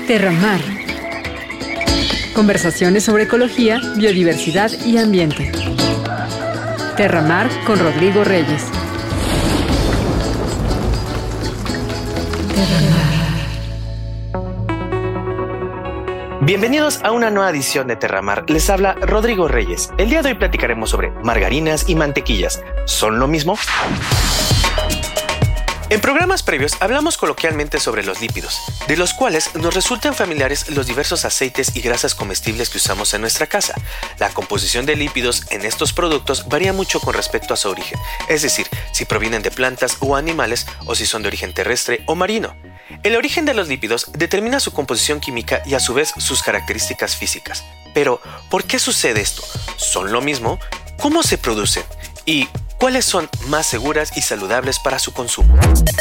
Terramar. Conversaciones sobre ecología, biodiversidad y ambiente. Terramar con Rodrigo Reyes. Bienvenidos a una nueva edición de Terramar. Les habla Rodrigo Reyes. El día de hoy platicaremos sobre margarinas y mantequillas. ¿Son lo mismo? En programas previos hablamos coloquialmente sobre los lípidos, de los cuales nos resultan familiares los diversos aceites y grasas comestibles que usamos en nuestra casa. La composición de lípidos en estos productos varía mucho con respecto a su origen, es decir, si provienen de plantas o animales o si son de origen terrestre o marino. El origen de los lípidos determina su composición química y a su vez sus características físicas. Pero, ¿por qué sucede esto? ¿Son lo mismo? ¿Cómo se producen? ¿Y cuáles son más seguras y saludables para su consumo?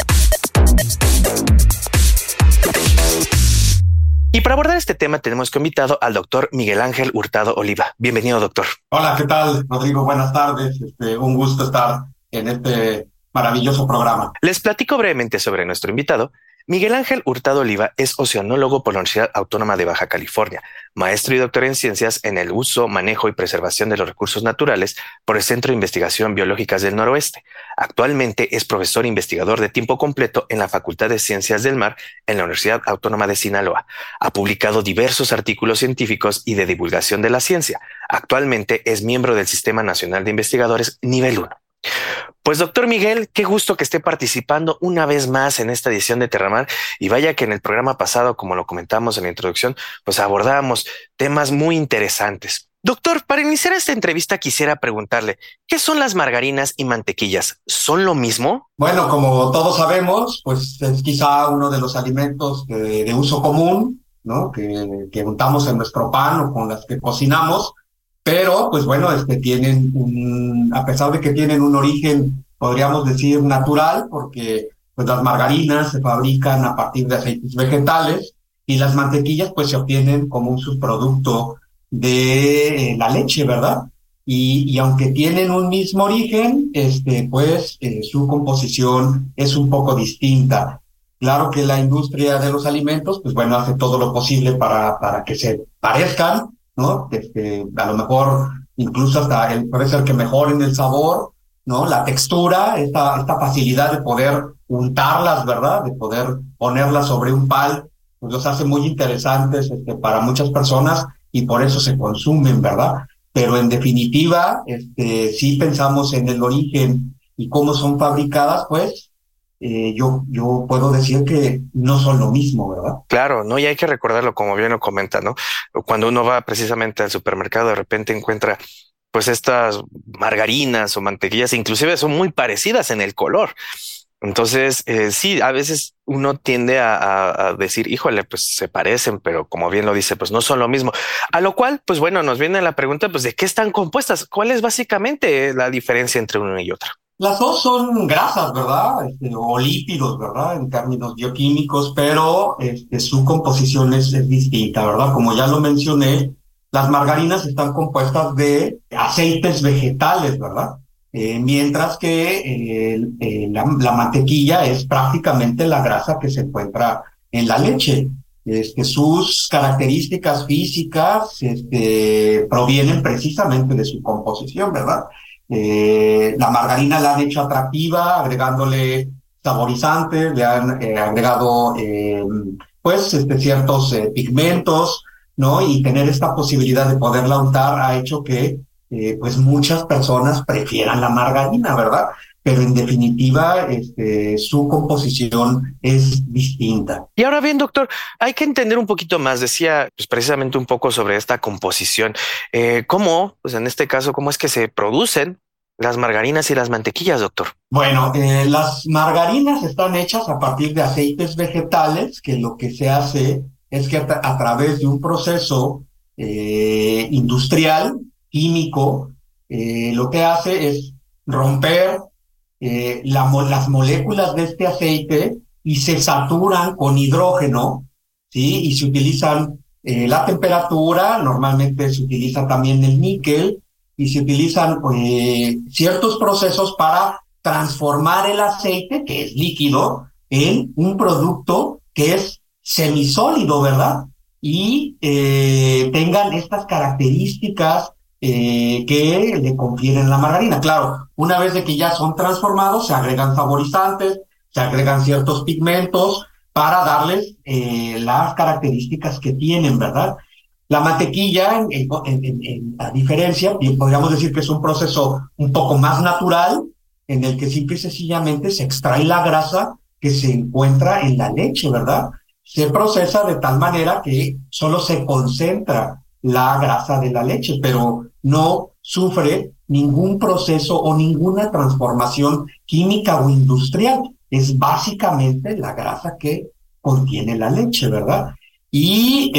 Y para abordar este tema tenemos como invitado al doctor Miguel Ángel Hurtado Oliva. Bienvenido, doctor. Hola, ¿qué tal, Rodrigo? Buenas tardes. Un gusto estar en este maravilloso programa. Les platico brevemente sobre nuestro invitado. Miguel Ángel Hurtado Oliva es oceanólogo por la Universidad Autónoma de Baja California, maestro y doctor en ciencias en el uso, manejo y preservación de los recursos naturales por el Centro de Investigación Biológicas del Noroeste. Actualmente es profesor e investigador de tiempo completo en la Facultad de Ciencias del Mar en la Universidad Autónoma de Sinaloa. Ha publicado diversos artículos científicos y de divulgación de la ciencia. Actualmente es miembro del Sistema Nacional de Investigadores Nivel 1. Pues doctor Miguel, qué gusto que esté participando una vez más en esta edición de Terramar, y vaya que en el programa pasado, como lo comentamos en la introducción, pues abordábamos temas muy interesantes. Doctor, para iniciar esta entrevista quisiera preguntarle, ¿qué son las margarinas y mantequillas? ¿Son lo mismo? Bueno, como todos sabemos, pues es quizá uno de los alimentos de uso común, ¿no? Que untamos en nuestro pan o con las que cocinamos. Pero, pues bueno, tienen a pesar de que tienen un origen, podríamos decir, natural, porque pues las margarinas se fabrican a partir de aceites vegetales y las mantequillas pues se obtienen como un subproducto de la leche, ¿verdad? Y aunque tienen un mismo origen, su composición es un poco distinta. Claro que la industria de los alimentos, pues bueno, hace todo lo posible para que se parezcan, ¿no? A lo mejor incluso hasta puede ser que mejoren el sabor, ¿no? La textura, esta facilidad de poder untarlas, ¿verdad? De poder ponerlas sobre un pan, pues los hace muy interesantes para muchas personas y por eso se consumen, ¿verdad? Pero en definitiva, si pensamos en el origen y cómo son fabricadas, pues yo puedo decir que no son lo mismo, ¿verdad? Claro, ¿no? Y hay que recordarlo, como bien lo comenta, ¿no? Cuando uno va precisamente al supermercado, de repente encuentra pues estas margarinas o mantequillas, inclusive son muy parecidas en el color. Entonces, sí, a veces uno tiende a decir, híjole, pues se parecen, pero como bien lo dice, pues no son lo mismo. A lo cual, pues bueno, nos viene la pregunta, pues ¿de qué están compuestas? ¿Cuál es básicamente la diferencia entre una y otra? Las dos son grasas, ¿verdad? O lípidos, ¿verdad? En términos bioquímicos, pero su composición es distinta, ¿verdad? Como ya lo mencioné, las margarinas están compuestas de aceites vegetales, ¿verdad? Mientras que la mantequilla es prácticamente la grasa que se encuentra en la leche. Sus características físicas provienen precisamente de su composición, ¿verdad? La margarina la han hecho atractiva, agregándole saborizantes, le han agregado ciertos pigmentos, ¿no? Y tener esta posibilidad de poderla untar ha hecho que pues muchas personas prefieran la margarina, ¿verdad? Pero en definitiva, su composición es distinta. Y ahora bien, doctor, hay que entender un poquito más. Decía pues, precisamente un poco sobre esta composición. ¿Cómo, pues en este caso, cómo es que se producen las margarinas y las mantequillas, doctor? Bueno, las margarinas están hechas a partir de aceites vegetales, que lo que se hace es que a través de un proceso industrial, químico, lo que hace es romper las moléculas de este aceite y se saturan con hidrógeno, ¿sí? Y se utilizan la temperatura, normalmente se utiliza también el níquel, y se utilizan ciertos procesos para transformar el aceite, que es líquido, en un producto que es semisólido, ¿verdad? Y tengan estas características que le confieren la margarina. Claro, una vez de que ya son transformados, se agregan saborizantes, se agregan ciertos pigmentos para darles las características que tienen, ¿verdad? La mantequilla, a diferencia, bien, podríamos decir que es un proceso un poco más natural, en el que simple y sencillamente se extrae la grasa que se encuentra en la leche, ¿verdad? Se procesa de tal manera que solo se concentra la grasa de la leche, pero no sufre ningún proceso o ninguna transformación química o industrial. Es básicamente la grasa que contiene la leche, ¿verdad? Y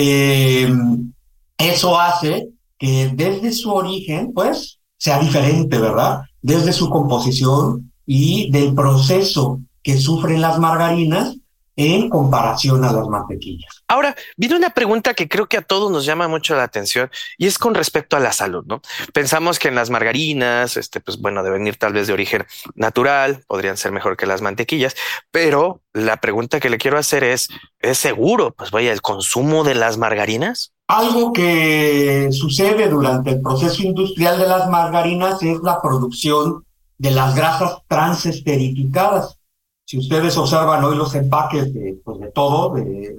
eso hace que desde su origen, pues, sea diferente, ¿verdad? Desde su composición y del proceso que sufren las margarinas en comparación a las mantequillas. Ahora, viene una pregunta que creo que a todos nos llama mucho la atención y es con respecto a la salud, ¿no? Pensamos que en las margarinas, pues bueno, deben ir tal vez de origen natural, podrían ser mejor que las mantequillas, pero la pregunta que le quiero hacer ¿es seguro? Pues vaya, el consumo de las margarinas. Algo que sucede durante el proceso industrial de las margarinas es la producción de las grasas transesterificadas. Si ustedes observan hoy los empaques de todo,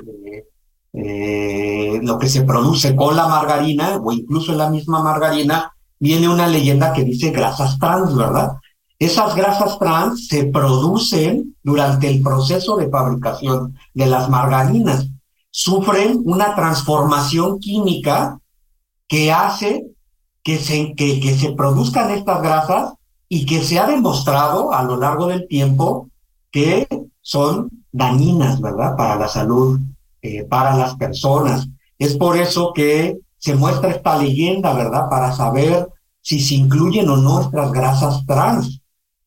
lo que se produce con la margarina, o incluso en la misma margarina, viene una leyenda que dice grasas trans, ¿verdad? Esas grasas trans se producen durante el proceso de fabricación de las margarinas. Sufren una transformación química que hace que se produzcan estas grasas y que se ha demostrado a lo largo del tiempo que son dañinas, ¿verdad? Para la salud, para las personas. Es por eso que se muestra esta leyenda, ¿verdad? Para saber si se incluyen o no estas grasas trans.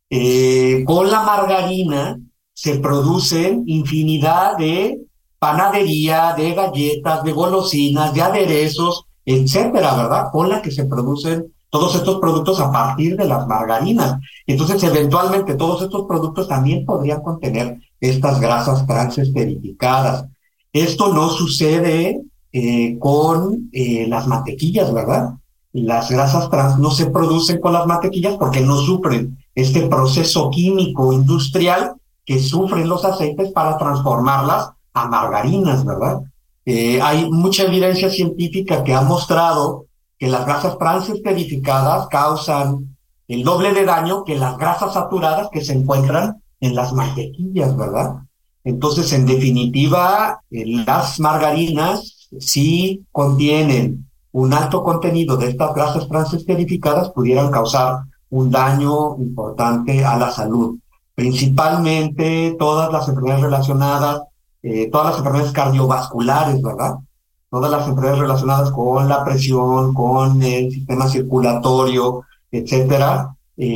Con la margarina se producen infinidad de panadería, de galletas, de golosinas, de aderezos, etcétera, ¿verdad? Con la que se producen todos estos productos a partir de las margarinas. Entonces, eventualmente, todos estos productos también podrían contener estas grasas transesterificadas. Esto no sucede con las mantequillas, ¿verdad? Las grasas trans no se producen con las mantequillas porque no sufren este proceso químico industrial que sufren los aceites para transformarlas a margarinas, ¿verdad? Hay mucha evidencia científica que ha mostrado que las grasas transesterificadas causan el doble de daño que las grasas saturadas que se encuentran en las mantequillas, ¿verdad? Entonces, en definitiva, las margarinas, si contienen un alto contenido de estas grasas transesterificadas, pudieran causar un daño importante a la salud. Principalmente todas las enfermedades relacionadas, todas las enfermedades cardiovasculares, ¿verdad? Todas las enfermedades relacionadas con la presión, con el sistema circulatorio, etcétera,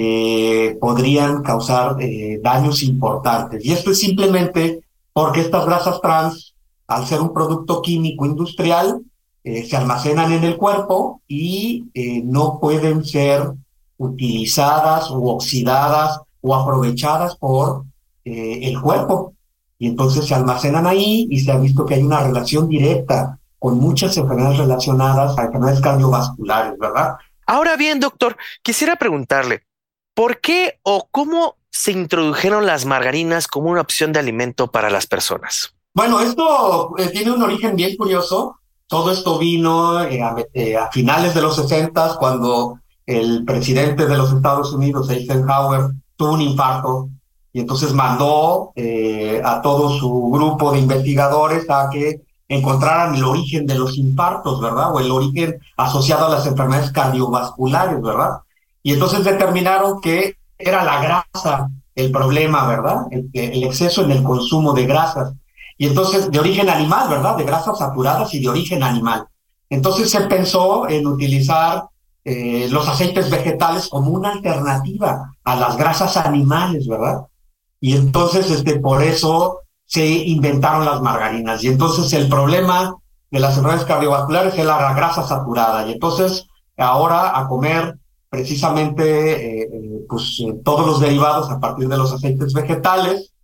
podrían causar daños importantes. Y esto es simplemente porque estas grasas trans, al ser un producto químico industrial, se almacenan en el cuerpo y no pueden ser utilizadas o oxidadas o aprovechadas por el cuerpo. Y entonces se almacenan ahí y se ha visto que hay una relación directa con muchas enfermedades relacionadas a enfermedades cardiovasculares, ¿verdad? Ahora bien, doctor, quisiera preguntarle, ¿por qué o cómo se introdujeron las margarinas como una opción de alimento para las personas? Bueno, esto tiene un origen bien curioso. Todo esto vino a finales de los 60, cuando el presidente de los Estados Unidos, Eisenhower, tuvo un infarto y entonces mandó a todo su grupo de investigadores a que encontraran el origen de los infartos, ¿verdad? O el origen asociado a las enfermedades cardiovasculares, ¿verdad? Y entonces determinaron que era la grasa el problema, ¿verdad? El exceso en el consumo de grasas. Y entonces, de origen animal, ¿verdad? De grasas saturadas y de origen animal. Entonces se pensó en utilizar los aceites vegetales como una alternativa a las grasas animales, ¿verdad? Y entonces, por eso se inventaron las margarinas. Y entonces el problema de las enfermedades cardiovasculares es la grasa saturada. Y entonces, ahora a comer precisamente todos los derivados a partir de los aceites vegetales,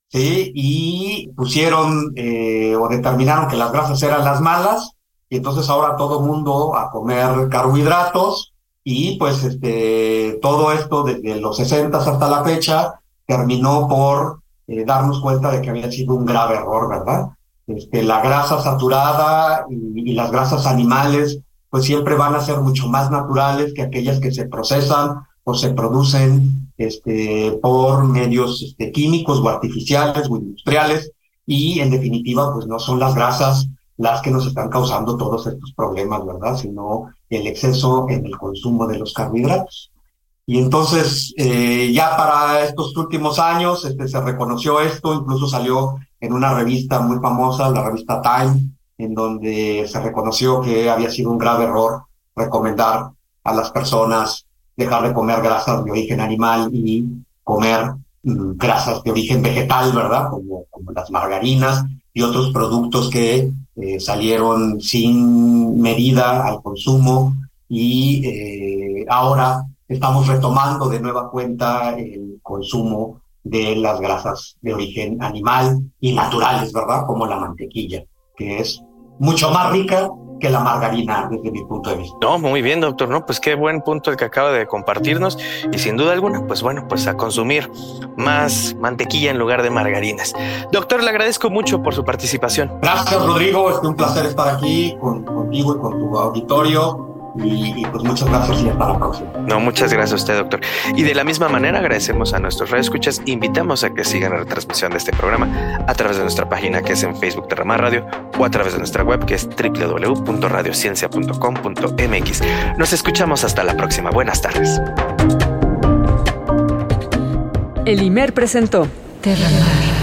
¿sí? Y pusieron o determinaron que las grasas eran las malas, y entonces ahora todo mundo a comer carbohidratos, y pues todo esto desde los 60 hasta la fecha terminó por darnos cuenta de que había sido un grave error, ¿verdad? La grasa saturada y las grasas animales pues siempre van a ser mucho más naturales que aquellas que se procesan o se producen por medios químicos o artificiales o industriales, y en definitiva pues no son las grasas las que nos están causando todos estos problemas, ¿verdad? Sino el exceso en el consumo de los carbohidratos. Y entonces, ya para estos últimos años, se reconoció esto, incluso salió en una revista muy famosa, la revista Time, en donde se reconoció que había sido un grave error recomendar a las personas dejar de comer grasas de origen animal y comer grasas de origen vegetal, ¿verdad? Como las margarinas y otros productos que salieron sin medida al consumo, y ahora estamos retomando de nueva cuenta el consumo de las grasas de origen animal y naturales, ¿verdad? Como la mantequilla, que es mucho más rica que la margarina desde mi punto de vista. No, muy bien, doctor. No, pues qué buen punto el que acaba de compartirnos, y sin duda alguna, pues bueno, pues a consumir más mantequilla en lugar de margarinas. Doctor, le agradezco mucho por su participación. Gracias, Rodrigo. Es un placer estar aquí contigo y con tu auditorio. Y pues muchas gracias y hasta la próxima. No, muchas gracias a usted, doctor. Y de la misma manera agradecemos a nuestros radioescuchas. Invitamos a que sigan la retransmisión de este programa a través de nuestra página, que es en Facebook Terramar Radio, o a través de nuestra web, que es www.radiociencia.com.mx. Nos escuchamos hasta la próxima. Buenas tardes. El IMER presentó Terramar.